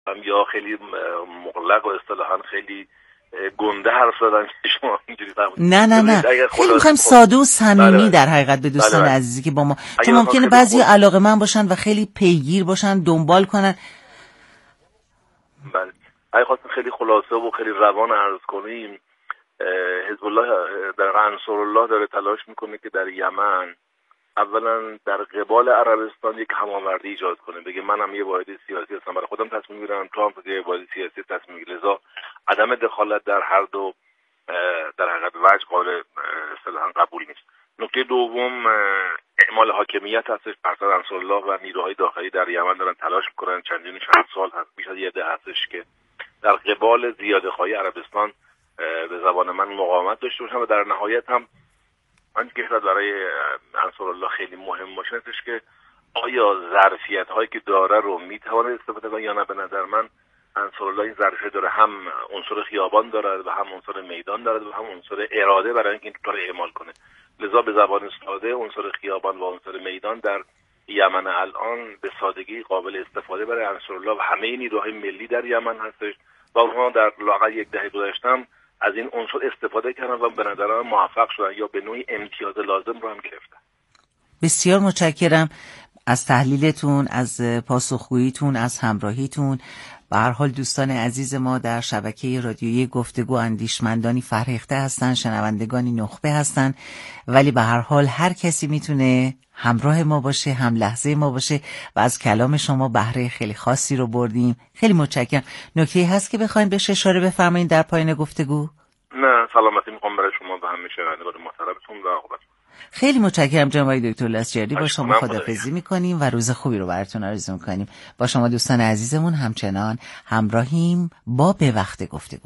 یا خیلی مغلق و اصطلاحاً خیلی گنده حرف زدن که شما اینجوری نه خیلی میخوایم ساده و صمیمی در حقیقت به دوستان عزیزی که با ما، چون ممکنه بعضی علاقه‌مند باشن و خیلی پیگیر باشن دنبال کنن. بله اگه خواستیم خیلی خلاصه و خیلی روان عرض کنیم، حزب الله در انصارالله داره تلاش میکنه که در یمن اولا در قبال عربستان یک هماوردی ایجاد کنه، بگه منم یه واحد سیاسی هستم، برای خودم تصمیم میگیرم، تو هم یه واحد سیاسی تصمیم میگیری، لذا عدم دخالت در هر دو در حقیقت وجه قابل اصطلاحاً قبول نیست. نکته دوم اعمال حاکمیت هستش. فرزند انصارالله و نیروهای داخلی در یمن دارن تلاش میکنن، چند سال هست، بیش از یه ده هستش که در قبال زیاده‌خواهی عربستان به زبان من مقاومت داشته باشن و در نهایت هم آنچه که برای انصارالله خیلی مهم باشه هستش که آیا ظرفیت هایی که داره رو میتونه استفاده کنه یا نه. به نظر من انصارالله این ظرفیت داره، هم عنصر خیابان داره و هم عنصر میدان داره و هم عنصر اراده برای اینکه این کار اعمال کنه. لذا به زبان ساده عنصر خیابان و عنصر میدان در یمن الان به سادگی قابل استفاده برای انصارالله و همه نیروهای ملی در یمن هستش و اونها در لااقل یک دهه گذشته از این عنصر استفاده کردن و به نظر من موفق شدن یا به نوعی امتیاز لازم رو هم گرفتن. بسیار متشکرم از تحلیلتون، از پاسخگوییتون، از همراهیتون. به هر حال دوستان عزیز ما در شبکه رادیویی گفتگو اندیشمندانی فرهیخته هستن، شنوندگانی نخبه هستن، ولی به هر حال هر کسی میتونه همراه ما باشه، هم لحظه ما باشه و از کلام شما بهره خیلی خاصی رو بردیم. خیلی متشکرم. نکته‌ای هست که بخواید بهش اشاره بفرمایید در پایان گفتگو؟ نه، سلامتی میخوام برای شما و همه شنوندگان محترمتون و عاقبت. خیلی متشکرم جناب دکتر لاثجردی. با شما خداحافظی میکنیم و روز خوبی رو براتون آرزو میکنیم. با شما دوستان عزیزمون همچنان همراهیم با به وقت گفتگو.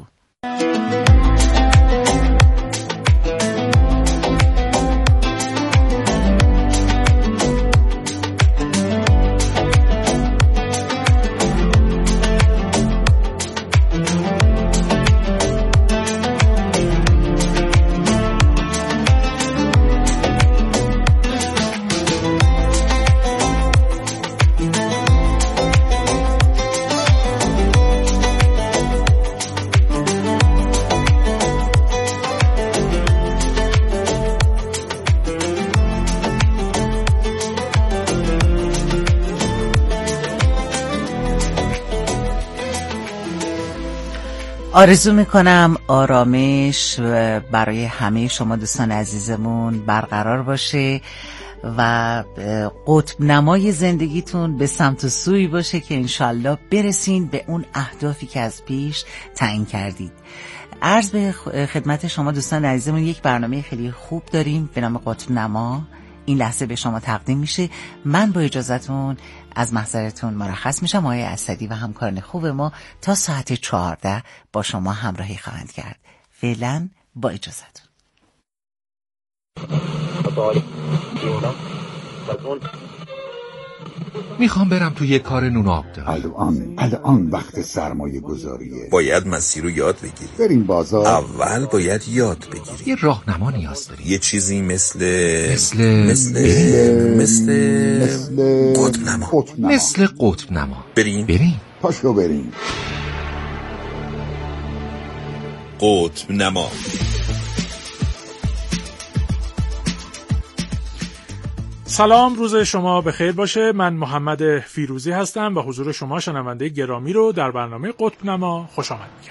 آرزو میکنم آرامش برای همه شما دوستان عزیزمون برقرار باشه و قطب نمای زندگیتون به سمت و سوی باشه که انشالله برسین به اون اهدافی که از پیش تعیین کردید. عرض به خدمت شما دوستان عزیزمون یک برنامه خیلی خوب داریم به نام قطب نما. این لحظه به شما تقدیم میشه. من با اجازهتون از محضرتون مرخص میشم. آقای اسدی و همکاران خوب ما تا ساعت 14 با شما همراهی خواهند کرد. فعلا با اجازهتون. میخوام برم توی یه کار نونابدار. الان وقت سرمایه گذاریه. باید مسیر رو یاد بگیری. بریم بازار. اول باید یاد بگیری. یه راهنما نیاز داری. یه چیزی مثل قطب نما. مثل قطب نما. بریم. پاشو بریم. قطب نما. سلام، روز شما بخیر باشه. من محمد فیروزی هستم و حضور شما شنونده گرامی رو در برنامه قطب نما خوش آمد میگم.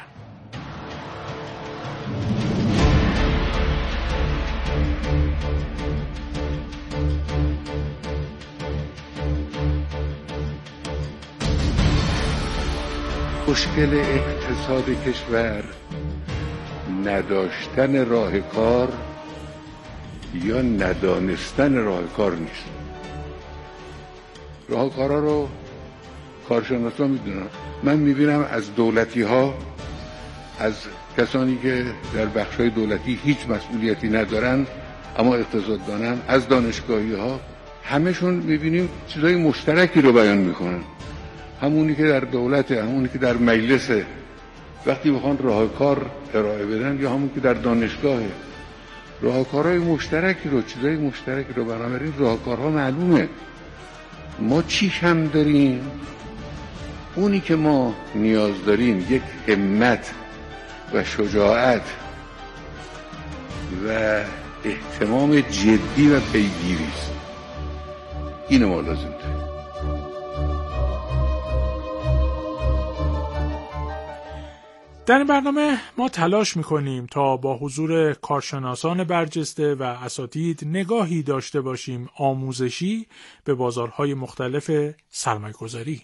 مشکل اقتصاد کشور نداشتن راه کار یا ندانستن راه کار نیست. راه کارا رو کارشناسا میدونن. من میبینم از دولتی ها، از کسانی که در بخش‌های دولتی هیچ مسئولیتی ندارن اما اقتصاد دانن، از دانشگاهی ها، همشون میبینیم چیزای مشترکی رو بیان میکنن. همونی که در دولته، همونی که در مجلسه، وقتی بخوان راه کار ارائه بدن، یا همون که در دانشگاهه، راهکارهای مشترکی رو، چیزای مشترکی رو. بنابراین راهکارها معلومه. ما چی کم داریم؟ اونی که ما نیاز داریم یک همت و شجاعت و اهتمام جدی و پیگیری است. اینو ما لازم داریم. در این برنامه ما تلاش می‌کنیم تا با حضور کارشناسان برجسته و اساتید نگاهی داشته باشیم آموزشی به بازارهای مختلف سرمایه‌گذاری.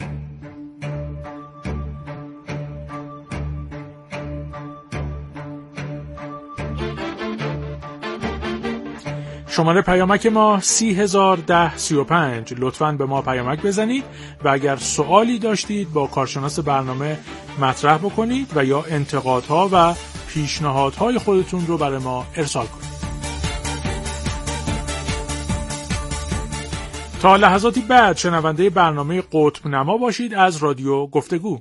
شماره پیامک ما 301035. لطفاً به ما پیامک بزنید و اگر سوالی داشتید با کارشناس برنامه مطرح بکنید و یا انتقادها و پیشنهادهای خودتون رو برای ما ارسال کنید. تا لحظاتی بعد شنونده برنامه قطب نما باشید از رادیو گفتگو.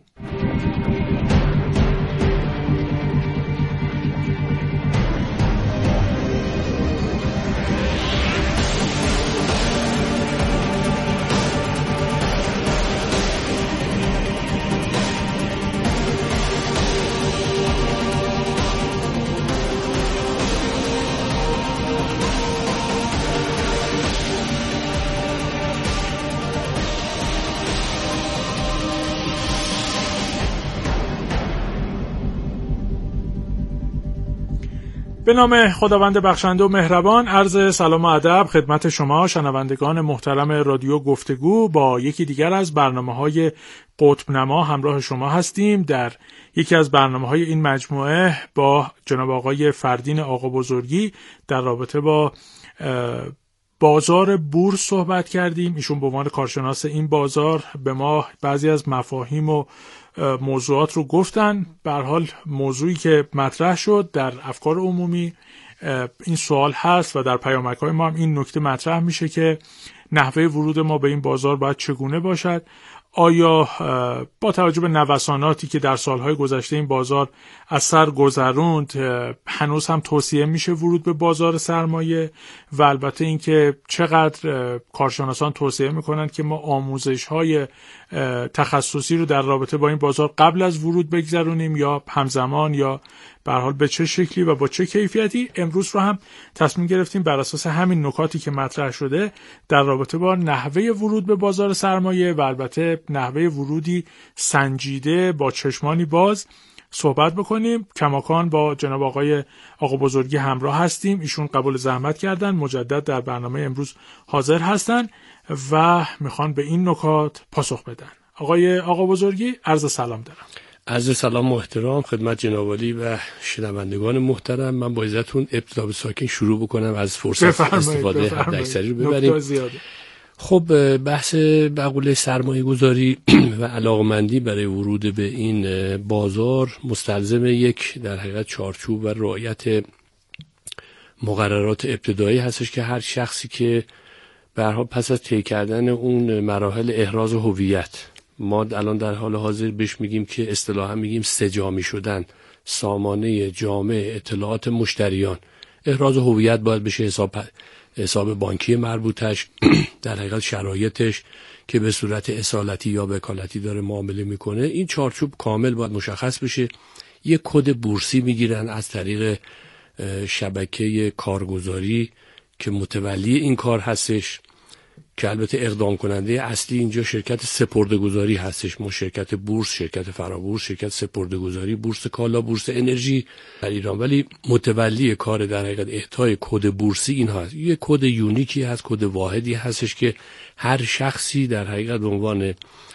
به نام خداوند بخشنده و مهربان، عرض سلام و ادب خدمت شما شنوندگان محترم رادیو گفتگو. با یکی دیگر از برنامه‌های قطب نما همراه شما هستیم. در یکی از برنامه‌های این مجموعه با جناب آقای فردین آقا بزرگی در رابطه با بازار بورس صحبت کردیم. ایشون به عنوان کارشناس این بازار به ما بعضی از مفاهیم و موضوعات رو گفتن. به هر حال موضوعی که مطرح شد در افکار عمومی این سوال هست و در پیامک‌های ما هم این نکته مطرح میشه که نحوه ورود ما به این بازار باید چگونه باشد. آیا با توجه به نوساناتی که در سالهای گذشته این بازار از سر گذروند هنوز هم توصیه میشه ورود به بازار سرمایه و البته اینکه چقدر کارشناسان توصیه میکنن که ما آموزش‌های تخصصی رو در رابطه با این بازار قبل از ورود بگذرونیم یا همزمان یا به هر حال به چه شکلی و با چه کیفیتی. امروز رو هم تصمیم گرفتیم بر اساس همین نکاتی که مطرح شده در رابطه با نحوه ورود به بازار سرمایه و البته نحوه ورودی سنجیده با چشمانی باز صحبت بکنیم. کماکان با جناب آقا بزرگی همراه هستیم. ایشون قبول زحمت کردن، مجدد در برنامه امروز حاضر هستن و میخوان به این نکات پاسخ بدن. آقا بزرگی، عرض سلام دارم. عرض سلام و احترام خدمت جناب عالی و شنوندگان محترم. من با اجازهتون ابتدا به ساکن شروع بکنم، از فرصت استفاده حداکثری رو ببریم. خب بحث مقوله سرمایه گذاری و علاقمندی برای ورود به این بازار مستلزم یک در حقیقت چارچوب و رعایت مقررات ابتدایی هستش که هر شخصی که به هر حال پس از طی کردن اون مراحل احراز هویت، ما الان در حال حاضر بهش میگیم که اصطلاحا میگیم سه‌جامی شدن، سامانه جامع اطلاعات مشتریان، احراز هویت باید بشه حساب بانکی مربوطش، در حقیقت شرایطش که به صورت اصالتی یا وکالتی داره معامله میکنه. این چارچوب کامل باید مشخص بشه. یک کد بورسی میگیرن از طریق شبکه کارگزاری که متولی این کار هستش، که البته اقدام کننده اصلی اینجا شرکت سپرده‌گذاری هستش. ما شرکت بورس، شرکت فرابورس، شرکت سپرده‌گذاری، بورس کالا، بورس انرژی در ایران، ولی متولی کار در حقیقت اهدای کد بورسی این هست. یه کد یونیکی هست، کد واحدی هستش که هر شخصی در حقیقت به عنوان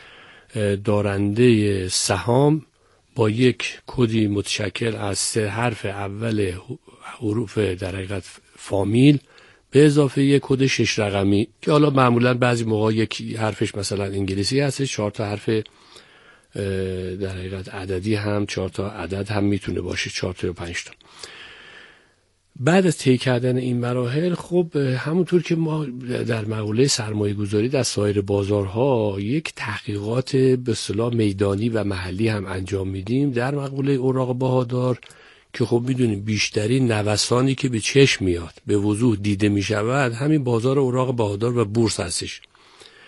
دارنده سهام با یک کدی متشکل از 3 حرف اول حروف در حقیقت فامیل به اضافه یک کد 6 رقمی که حالا معمولا بعضی موقع یک حرفش مثلا انگلیسی هست، 4 تا حرف در حقیقت عددی هم، 4 تا عدد هم میتونه باشه، 4 تا یا 5 تا. بعد از طی کردن این مراحل، خب همونطور که ما در مقوله سرمایه گذاری در سایر بازارها یک تحقیقات به اصطلاح میدانی و محلی هم انجام میدیم، در مقوله اوراق بهادار که خب میدونیم بیشترین نوسانی که به چشم میاد، به وضوح دیده میشود، همین بازار اوراق بهادار و بورس هستش.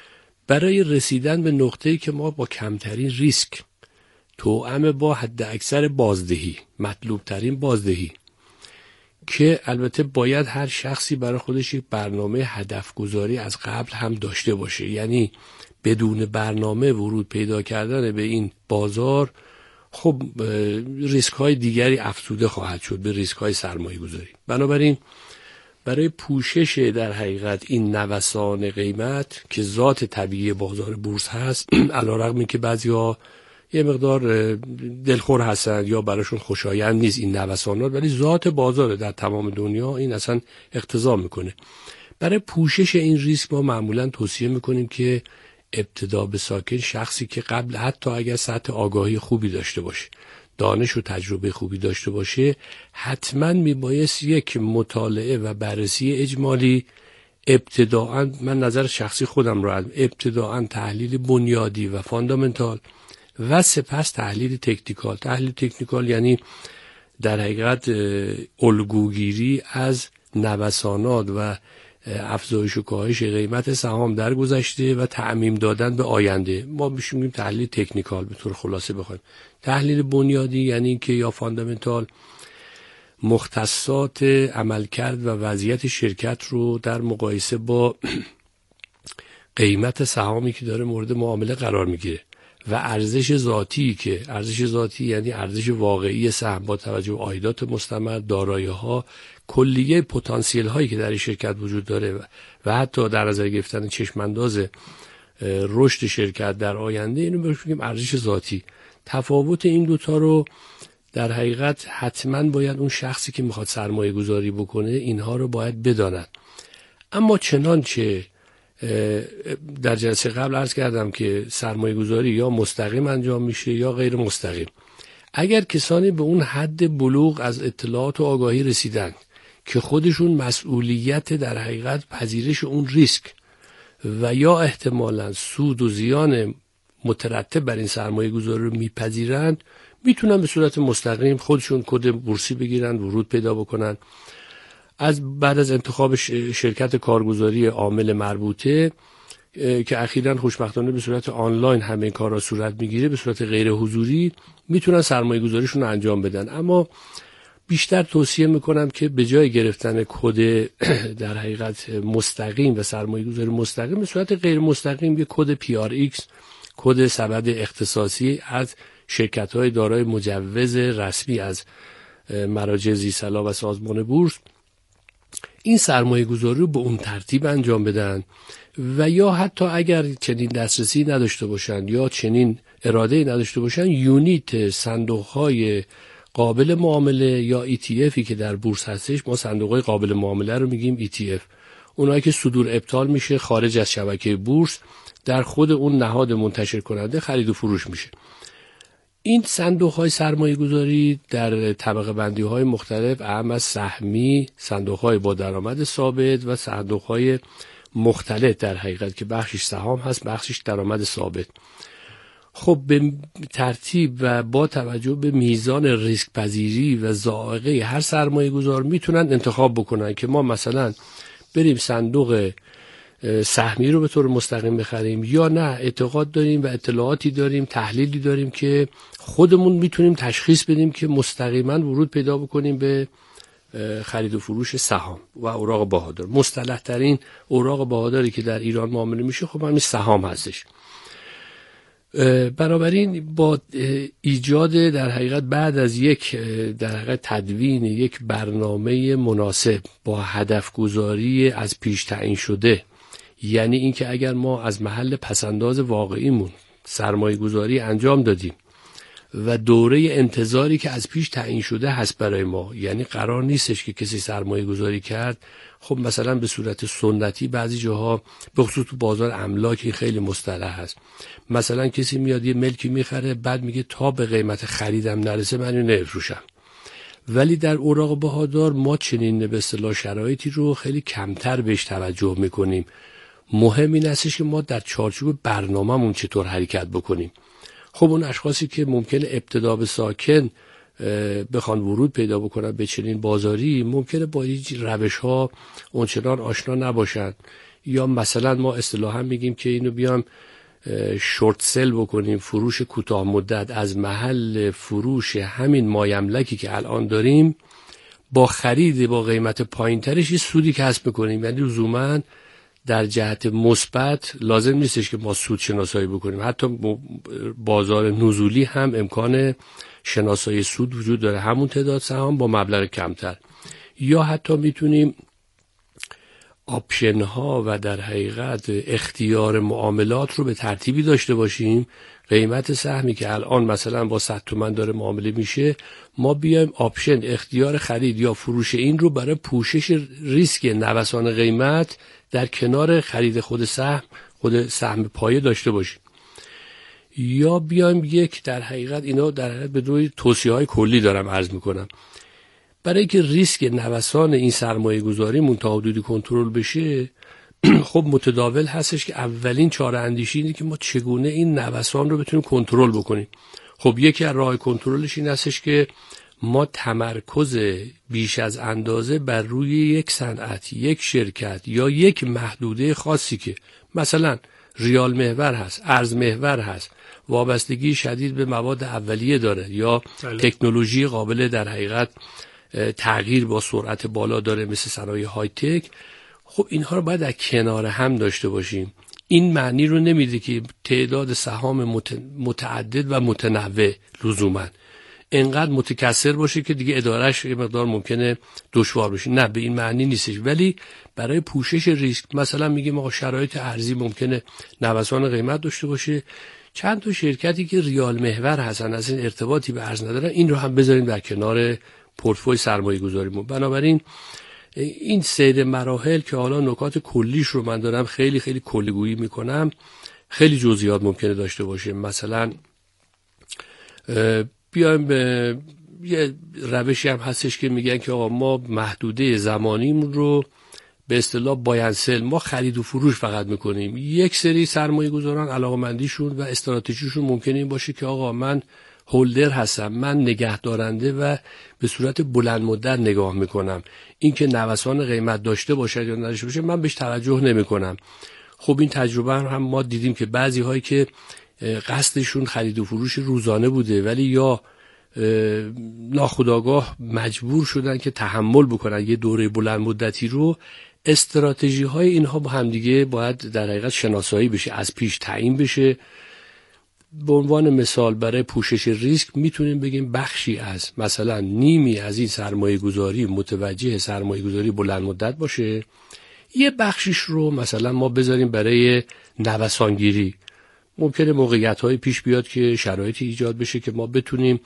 برای رسیدن به نقطه‌ای که ما با کمترین ریسک توأم با حد اکثر بازدهی، مطلوب ترین بازدهی، که البته باید هر شخصی برای خودش یک برنامه هدف گذاری از قبل هم داشته باشه. یعنی بدون برنامه ورود پیدا کردن به این بازار خب ریسک های دیگری افزوده خواهد شد به ریسک های سرمایه گذاری. بنابراین برای پوشش در حقیقت این نوسان قیمت که ذات طبیعی بازار بورس هست، علیرغم اینکه بعضی‌ها یه مقدار دلخور هستند یا براشون خوشایند نیست این نوسانات، ولی ذات بازار در تمام دنیا این اصلا اقتضا میکنه. برای پوشش این ریسک ما معمولا توصیه میکنیم که ابتدا به ساکن شخصی که قبل حتی اگر سطح آگاهی خوبی داشته باشه، دانش و تجربه خوبی داشته باشه، حتما میبایست یک مطالعه و بررسی اجمالی ابتداءً، من نظر شخصی خودم رو ابتداءً تحلیل بنیادی و فاندامنتال و سپس تحلیل تکنیکال. تحلیل تکنیکال یعنی در حقیقت الگوگیری از نوسانات و افزایش و کاهش قیمت سهام در گذشته و تعمیم دادن به آینده. ما میگیم تحلیل تکنیکال به طور خلاصه بخوایم. تحلیل بنیادی یعنی که یا فاندامنتال مختصات عملکرد و وضعیت شرکت رو در مقایسه با قیمت سهامی که داره مورد معامله قرار میگیره و ارزش ذاتی، که ارزش ذاتی یعنی ارزش واقعی سهم با توجه به عایدات مستمر، دارایی‌ها، کلیه پتانسیل هایی که در این شرکت وجود داره و حتی در نظر گرفتن چشمانداز رشد شرکت در آینده، اینو بهش میگیم ارزش ذاتی. تفاوت این دوتا رو در حقیقت حتما باید اون شخصی که میخواد سرمایه گذاری بکنه اینها رو باید بداند. اما چنانچه در جلسه قبل عرض کردم که سرمایه گذاری یا مستقیم انجام میشه یا غیر مستقیم. اگر کسانی به اون حد بلوغ از اطلاعات و آگاهی رسیدن که خودشون مسئولیت در حقیقت پذیرش اون ریسک و یا احتمالاً سود و زیان مترتب بر این سرمایه گذاری رو میپذیرند، میتونن به صورت مستقیم خودشون کد بورسی بگیرن، ورود پیدا بکنن. بعد از انتخاب شرکت کارگزاری عامل مربوطه که اخیراً خوشبختانه به صورت آنلاین همه این کارا صورت میگیره، به صورت غیر حضوری میتونن سرمایه گذاریشون رو انجام بدن. اما بیشتر توصیه میکنم که به جای گرفتن کد در حقیقت مستقیم و سرمایه گذاری مستقیم، به صورت غیر مستقیم یک کد PRX، کد سبد اختصاصی از شرکت‌های دارای مجوز رسمی از مراجع ذی‌صلاح و سازمان بورس، این سرمایه گذاری رو به اون ترتیب انجام بدن و یا حتی اگر چنین دسترسی نداشته باشن یا چنین اراده نداشته باشن، یونیت صندوق‌های قابل معامله یا ETFی که در بورس هستش، ما صندوق‌های قابل معامله رو میگیم ETF، اونایی که صدور ابطال میشه خارج از شبکه بورس، در خود اون نهاد منتشر کننده خرید و فروش میشه. این صندوق‌های سرمایه‌گذاری در طبقه بندی‌های مختلف، اهم از سهمی، صندوق‌های با درآمد ثابت و صندوق‌های مختلط در حقیقت که بخشش سهام هست، بخشش درآمد ثابت. خب به ترتیب و با توجه به میزان ریسک پذیری و ذائقه هر سرمایه‌گذار میتونن انتخاب بکنن که ما مثلا بریم صندوق سهمی رو به طور مستقیم بخریم یا نه اعتقاد داریم و اطلاعاتی داریم، تحلیلی داریم که خودمون میتونیم تشخیص بدیم که مستقیما ورود پیدا بکنیم به خرید و فروش سهام و اوراق بهادار. مصطلح ترین اوراق بهاداری که در ایران معامله میشه خب همین سهام هستش. بنابراین با ایجاد در حقیقت بعد از یک در حقیقت تدوین یک برنامه مناسب با هدف گذاری از پیش تعیین شده، یعنی اینکه اگر ما از محل پسنداز واقعیمون سرمایه گذاری انجام دادیم و دوره انتظاری که از پیش تعیین شده هست برای ما، یعنی قرار نیستش که کسی سرمایه گذاری کرد خب مثلا به صورت سنتی، بعضی جاها به خصوص تو بازار املاک این خیلی مصطلح هست، مثلا کسی میاد یه ملکی میخره بعد میگه تا به قیمت خریدم نرسه من اینو نفروشم. ولی در اوراق بهادار ما چنین به اصطلاح شرایطی رو خیلی کمتر بهش توجه میکنیم. مهم این هستش که ما در چارچوب برنامه‌مون چطور حرکت بکنیم. خب اون اشخاصی که ممکنه ابتدا به ساکن بخوان ورود پیدا بکنن به چنین بازاری، ممکنه با این روش‌ها اونچنان آشنا نباشند یا مثلا ما اصطلاحا میگیم که اینو بیام شورت سل بکنیم، فروش کوتاه مدت از محل فروش همین مایملکی که الان داریم با خرید با قیمت پایینترش یه سودی کسب میکنیم. یعنی لزوما در جهت مثبت لازم نیستش که ما سود شناسایی بکنیم، حتی بازار نزولی هم امکان شناسایی سود وجود داره، همون تعداد سهام با مبلغ کمتر. یا حتی میتونیم آپشن ها و در حقیقت اختیار معاملات رو به ترتیبی داشته باشیم. قیمت سهمی که الان مثلا با 100 تومان داره معامله میشه، ما بیایم آپشن اختیار خرید یا فروش این رو برای پوشش ریسک نوسان قیمت در کنار خرید خود سهم پایه داشته باشیم. یا بیایم یک در حقیقت اینا در حقیقت به دوی توصیه‌های کلی دارم عرض میکنم، برای که ریسک نوسان این سرمایه گذاری تا حدودی کنترل بشه خب متداول هستش که اولین چاره اندیشی اینه که ما چگونه این نوسان رو بتونیم کنترل بکنیم. خب یکی از راه کنترلش این هستش که ما تمرکز بیش از اندازه بر روی یک صنعت، یک شرکت یا یک محدوده خاصی که مثلا ریال محور هست، ارز محور هست، وابستگی شدید به مواد اولیه داره یا تکنولوژی قابل در حقیقت تغییر با سرعت بالا داره مثل صنایع های تک، خب اینها رو باید در کنار هم داشته باشیم. این معنی رو نمیده که تعداد سهام متعدد و متنوع لزوما انقدر متکثر باشه که دیگه ادارهش یه مقدار ممکنه دشوار بشه، نه به این معنی نیستش. ولی برای پوشش ریسک مثلا میگیم آقا شرایط ارزی ممکنه نوسان قیمت داشته باشه، چند تا شرکتی که ریال محور هستن از این ارتباطی به ارز ندارن این رو هم بذاریم در کنار پورتفوی سرمایه گذاریمون. بنابراین این سیر مراحل که حالا نکات کلیش رو من دارم خیلی خیلی کلیگویی میکنم، خیلی جزئیات ممکنه داشته باشه. مثلا بیایم به یه روشی هم هستش که میگن که آقا ما محدوده زمانیمون رو به اصطلاح بایانسل ما خرید و فروش فقط میکنیم. یک سری سرمایه گذاران علاقمندیشون و استراتژیشون ممکنه این باشه که آقا من هولدر هستم، من نگهدارنده و به صورت بلند مدت نگاه میکنم، این که نوسان قیمت داشته باشه یا نداشته باشه من بهش توجه نمیکنم. خب این تجربه هم ما دیدیم که بعضی هایی که قصدشون خرید و فروش روزانه بوده ولی یا ناخودآگاه مجبور شدن که تحمل بکنن یه دوره بلند مدتی رو، استراتژی های اینها با همدیگه باید در حقیقت شناسایی بشه، از پیش تعیین بشه. به عنوان مثال برای پوشش ریسک میتونیم بگیم بخشی از مثلا نیمی از این سرمایه گذاری متوجه سرمایه گذاری بلند مدت باشه، یه بخشیش رو مثلا ما بذاریم برای نوسانگیری. ممکنه موقعیت های پیش بیاد که شرایطی ایجاد بشه که ما بتونیم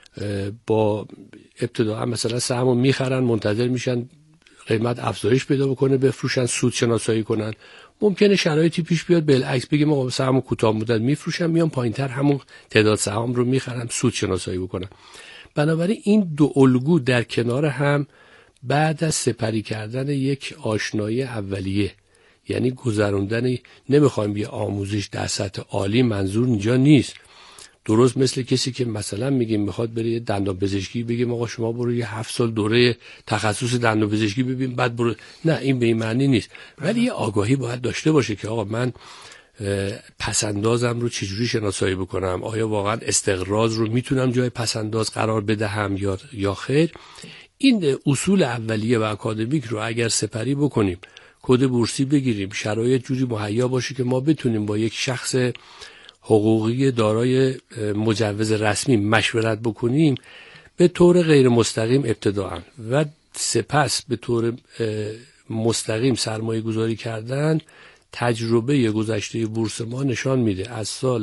با ابتدا مثلا سهمو میخرن منتظر میشن قیمت افزایش پیدا بکنه بفروشن سود شناسایی کنن. ممکنه شرایطی پیش بیاد بالعکس بگیم آقا سهمو کوتاه مدت میفروشن میان پایینتر همون تعداد سهام رو میخرن سود شناسایی بکنن. بنابراین این دو الگو در کنار هم بعد از سپری کردن یک آشنایی اولیه، یعنی گذروندن، نمیخوایم یه آموزش در سطح عالی، منظور اینجا نیست. درست مثل کسی که مثلا میگیم میخواد بره یه دندان پزشکی بگیم آقا شما برو یه 7 سال دوره تخصص دندان پزشکی ببین بعد برو، نه این به این معنی نیست. ولی یه آگاهی باید داشته باشه که آقا من پسندازم رو چجوری شناسایی بکنم، آیا واقعا استقراض رو میتونم جای پسنداز قرار بدهم یا خیر. این اصول اولیه و اکادمیک رو اگر سپری بکنیم، کد بورسی بگیریم، شرایط جوری مهیا باشه که ما بتونیم با یک شخص حقوقی دارای مجوز رسمی مشورت بکنیم، به طور غیر مستقیم ابتداءً و سپس به طور مستقیم سرمایه گذاری کردن، تجربه گذشته بورس ما نشان میده از سال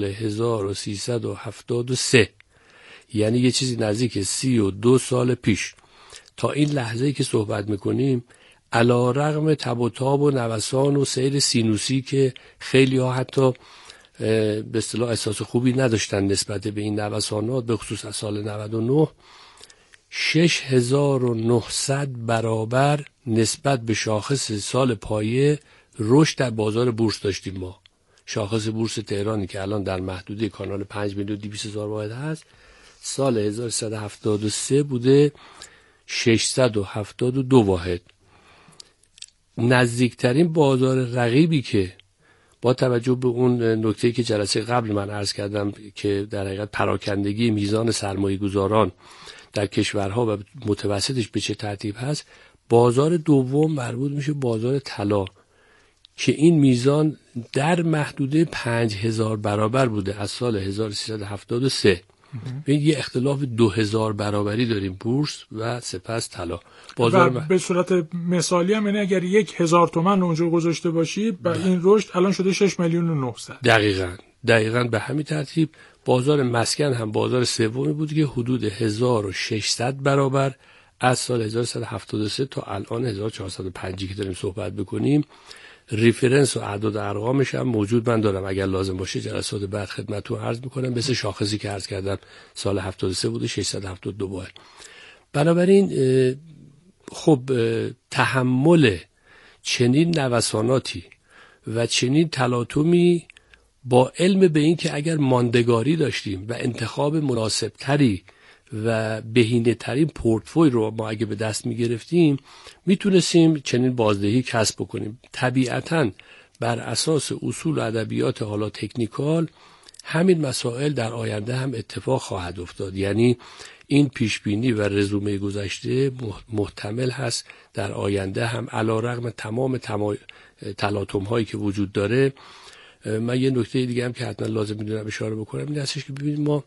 1373 یعنی یه چیزی نزدیک 32 سال پیش تا این لحظه‌ای که صحبت میکنیم، علی رغم تب و تاب و نوسان و سیر سینوسی که خیلی ها حتی به اصطلاح احساس خوبی نداشتن نسبت به این نوسانات، به خصوص از سال 99 6900 برابر نسبت به شاخص سال پایه رشد در بازار بورس داشتیم. ما شاخص بورس تهرانی که الان در محدوده کانال 5,200,000 واحد هست، سال 1373 بوده 672 واحد. نزدیکترین بازار رقیبی که با توجه به اون نکته‌ای که جلسه قبل من عرض کردم که در حقیقت پراکندگی میزان سرمایه‌گذاران در کشورها و متوسطش به چه ترتیب هست، بازار دوم مربوط میشه بازار طلا که این میزان در محدوده 5000 برابر بوده از سال 1373. یه اختلاف 2000 برابری داریم بورس و سپس طلا. و به صورت مثالی هم یعنی اگر 1000 تومان اونجا گذاشته باشی با این رشد الان شده 6,900,000. دقیقاً به همین ترتیب بازار مسکن هم بازار سومی بود که حدود 1600 برابر از سال 1373 تا الان 1405 که داریم صحبت بکنیم. ریفرنس و اعداد ارقامش هم موجود من دارم، اگر لازم باشه جلسات بعد خدمتتون عرض میکنم. مثل شاخصی که عرض کردم سال 73 بوده 672 بار. بنابراین خب تحمل چنین نوساناتی و چنین تلاطمی با علم به این که اگر ماندگاری داشتیم و انتخاب مناسبتری و بهینه‌ترین پورتفوی رو ما اگه به دست می‌گرفتیم میتونستیم چنین بازدهی کسب بکنیم. طبیعتاً بر اساس اصول و ادبیات حالا تکنیکال همین مسائل در آینده هم اتفاق خواهد افتاد. یعنی این پیشبینی و رزومه گذشته محتمل هست در آینده هم علیرغم تمام تلاطم هایی که وجود داره. من یه نکته دیگه هم که حتما لازم میدونم اشاره بکنم این هستش که ببینید ما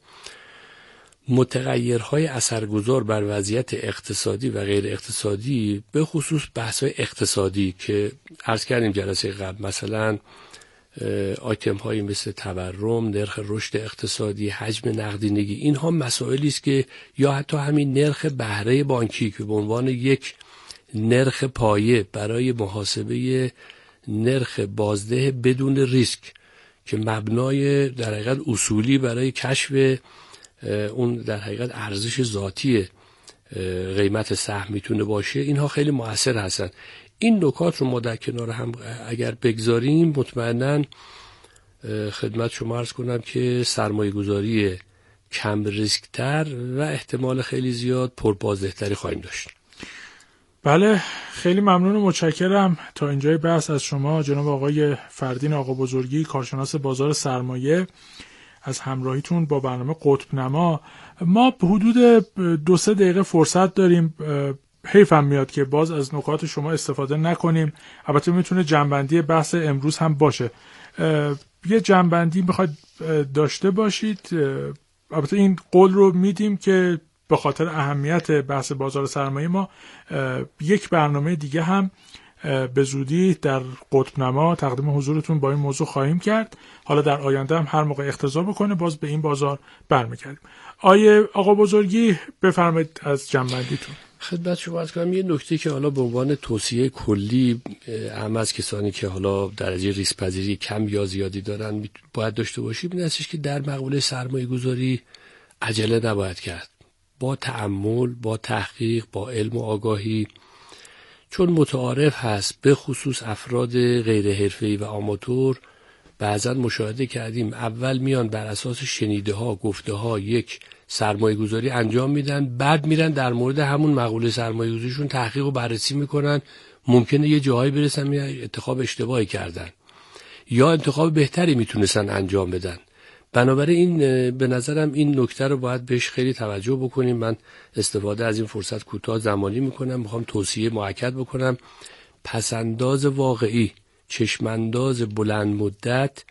متغیرهای اثرگذار بر وضعیت اقتصادی و غیر اقتصادی، به خصوص بحث‌های اقتصادی که عرض کردیم جلسه قبل، مثلا آیتم‌هایی مثل تورم، نرخ رشد اقتصادی، حجم نقدینگی، اینها مسائلی است که یا حتی همین نرخ بهره بانکی که به عنوان یک نرخ پایه برای محاسبه نرخ بازده بدون ریسک که مبنای در حقیقت اصولی برای کشف اون در حقیقت ارزش ذاتی قیمت سهم میتونه باشه، اینها خیلی مؤثر هستن. این نکات رو ما در کنار هم اگر بگذاریم مطمئناً خدمت شما عرض کنم که سرمایه گذاری کم ریسکتر و احتمال خیلی زیاد پربازدهتری خواهیم داشت. بله، خیلی ممنون و متشکرم تا اینجای بحث از شما جناب آقای فردین آقا بزرگی، کارشناس بازار سرمایه، از همراهیتون با برنامه قطب نما. ما حدود 2-3 دقیقه فرصت داریم. حیفم میاد که باز از نکات شما استفاده نکنیم. البته میتونه جنبندی بحث امروز هم باشه. یه جنبندی میخواید داشته باشید؟ البته این قول رو میدیم که به خاطر اهمیت بحث بازار سرمایه ما یک برنامه دیگه هم به زودی در قطب نما تقدیم حضورتون با این موضوع خواهیم کرد. حالا در آینده هم هر موقع اقتضا بکنه باز به این بازار برمیگردیم. آقا بزرگی بفرمایید از جنبندیتون. خدمت شما عرض کنم یه نکته که حالا به عنوان توصیه کلی هم از کسانی که حالا درجه ریسک پذیری کم یا زیادی دارن باید داشته باشیم این هستش که در مقوله سرمایه گذاری عجله نباید کرد. با تأمل، با تحقیق، با علم و آگاهی، چون متعارف هست به خصوص افراد غیر حرفه‌ای و آماتور بعضا مشاهده کردیم اول میان بر اساس شنیده ها گفته ها یک سرمایه گذاری انجام میدن، بعد میرن در مورد همون مقوله سرمایه گذاریشون تحقیق و بررسی میکنن، ممکنه یه جاهایی برسن انتخاب اشتباهی کردن یا انتخاب بهتری میتونستن انجام بدن. بنابراین به نظرم این نکته رو باید بهش خیلی توجه بکنیم. من استفاده از این فرصت کوتاه زمانی میکنم، میخوام توصیه مؤکد بکنم پسنداز واقعی، چشمانداز بلند مدت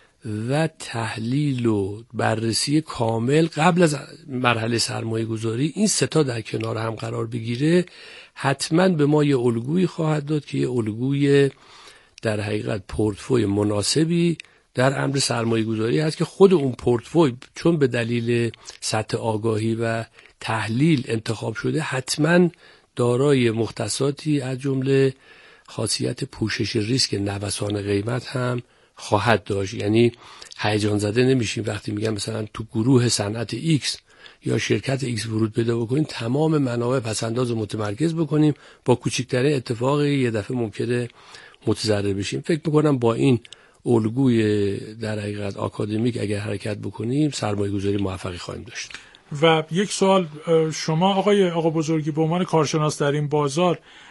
و تحلیل و بررسی کامل قبل از مرحله سرمایه گذاری، این سه تا در کنار هم قرار بگیره حتما به ما یه الگویی خواهد داد که یه الگوی در حقیقت پورتفوی مناسبی در امر سرمایه گذاری هست که خود اون پورتفوی چون به دلیل سطح آگاهی و تحلیل انتخاب شده حتما دارای مختصاتی از جمله خاصیت پوشش ریسک نوسان قیمت هم خواهد داشت. یعنی هیجان زده نمیشیم وقتی میگم مثلا تو گروه صنعت X یا شرکت X ورود پیدا بکنیم تمام منابع پسنداز متمرکز بکنیم، با کوچکترین اتفاقی یه دفعه ممکنه متضرر بشیم. فکر میکنم با این الگوی در حقیقت آکادمیک اگر حرکت بکنیم سرمایه گذاری موفقی خواهیم داشت. و یک سوال، شما آقا بزرگی به عنوان کارشناس در این بازار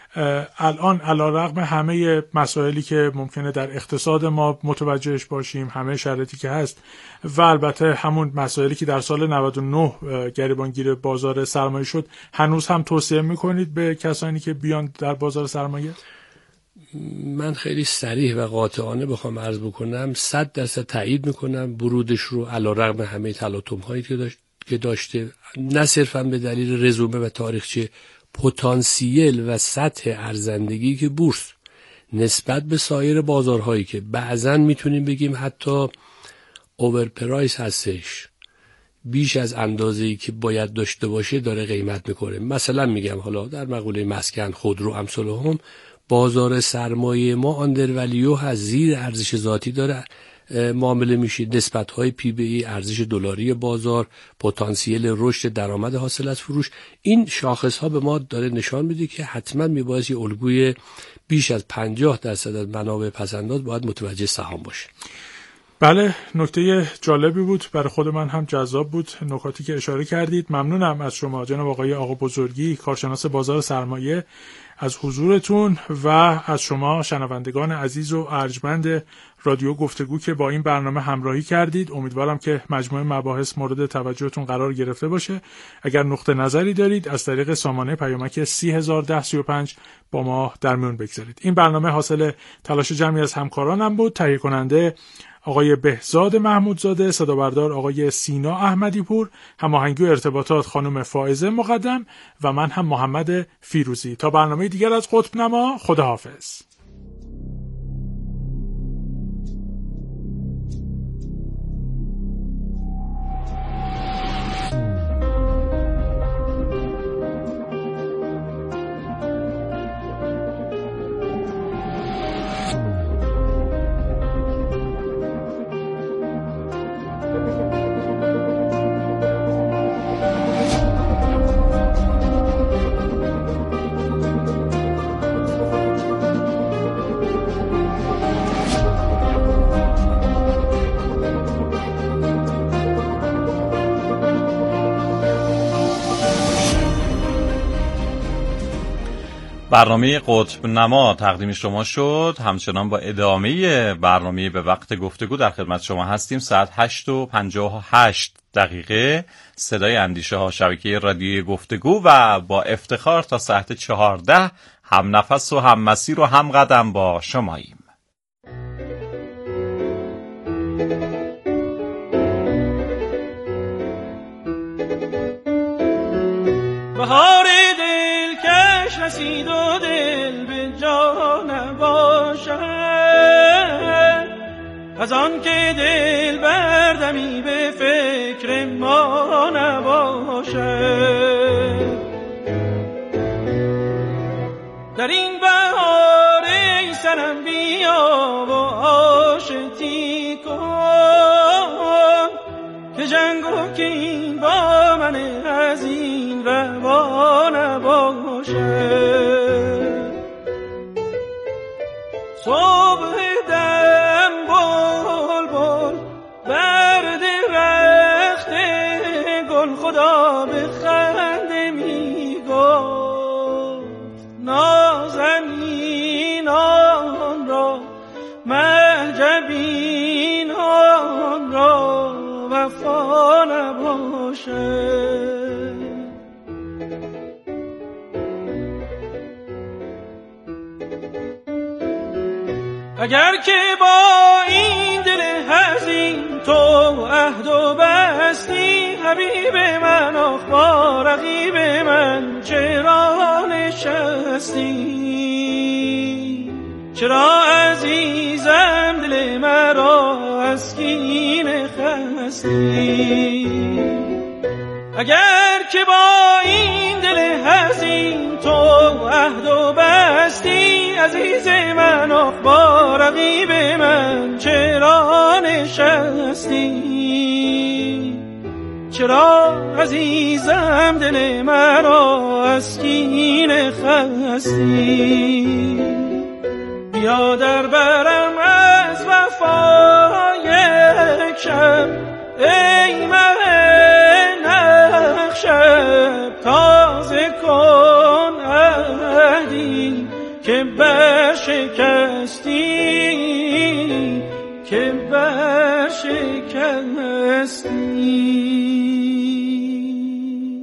الان علیرغم همه مسائلی که ممکنه در اقتصاد ما متوجهش باشیم، همه شرایطی که هست و البته همون مسائلی که در سال 99 گریبانگیر بازار سرمایه شد، هنوز هم توصیه میکنید به کسانی که بیان در بازار سرمایه؟ من خیلی صریح و قاطعانه بخوام عرض بکنم 100% تایید میکنم ورودش رو علیرغم همه تلاطم هایی که داشته، نه صرفا به دلیل رزومه و تاریخچه، پتانسیل و سطح ارزندگی که بورس نسبت به سایر بازارهایی که بعضا میتونیم بگیم حتی اوورپرایس هستش، بیش از اندازه‌ای که باید داشته باشه داره قیمت میکنه. مثلا میگم حالا در مقوله مسکن، خودرو، امثال هم، بازار سرمایه ما آندرولیو هست، زیر ارزش ذاتی داره معامله میشه. نسبت‌های پی بی ای، ارزش دلاری بازار، پتانسیل رشد درآمد حاصل از فروش، این شاخص‌ها به ما داره نشان میده که حتما میباید یه الگوی بیش از 50% از منابع پسنداز باید متوجه سهام باشه. بله، نکته جالبی بود، برای خود من هم جذاب بود نکاتی که اشاره کردید. ممنونم از شما جناب آقای آقا بزرگی، کارشناس بازار سرمایه، از حضورتون و از شما شنوندگان عزیز و ارجمند رادیو گفتگو که با این برنامه همراهی کردید. امیدوارم که مجموعه مباحث مورد توجهتون قرار گرفته باشه. اگر نقطه نظری دارید از طریق سامانه پیامک 301035 با ما در میون بگذارید. این برنامه حاصل تلاش جمعی از همکارانم بود. تهیه کننده آقای بهزاد محمودزاده، صدابردار آقای سینا احمدی پور، هماهنگی و ارتباطات خانم فائزه مقدم و من هم محمد فیروزی. تا برنامه دیگر از قطب نما، خداحافظ. برنامه قطب نما تقدیم شما شد. همچنان با ادامه برنامه به وقت گفتگو در خدمت شما هستیم. ساعت 8:58 صدای اندیشه ها، شبکه رادیوی گفتگو، و با افتخار تا ساعت 14 هم نفس و هم مسیر و هم قدم با شماییم. بهار دلکش رسید و دل به جا نباشد، از آن که دل بردمی به فکر ما نباشد. در این بهار ای سنم بیا و آشتی کن، که جنگ و کین با من از این روا نباشد. صبح دم بلبل بر درخت گل خدا به خنده می گفت، نازنینان را ملجبینان را وفا نباشد. اگر که با این دل حزین تو عهد و بستی، حبیب من آخ با رقیب من چرا نشستی؟ چرا عزیزم دل مرا از کینه خستی؟ اگر که با این دل حزین تو عهد و بستی، عزیز من آخ با رقیب من چرا نشستی؟ چرا عزیزم دل مرا از کینه خستی؟ بیا در برم از وفا یک شب، ای مه نقشب، تازه کن عهدی بر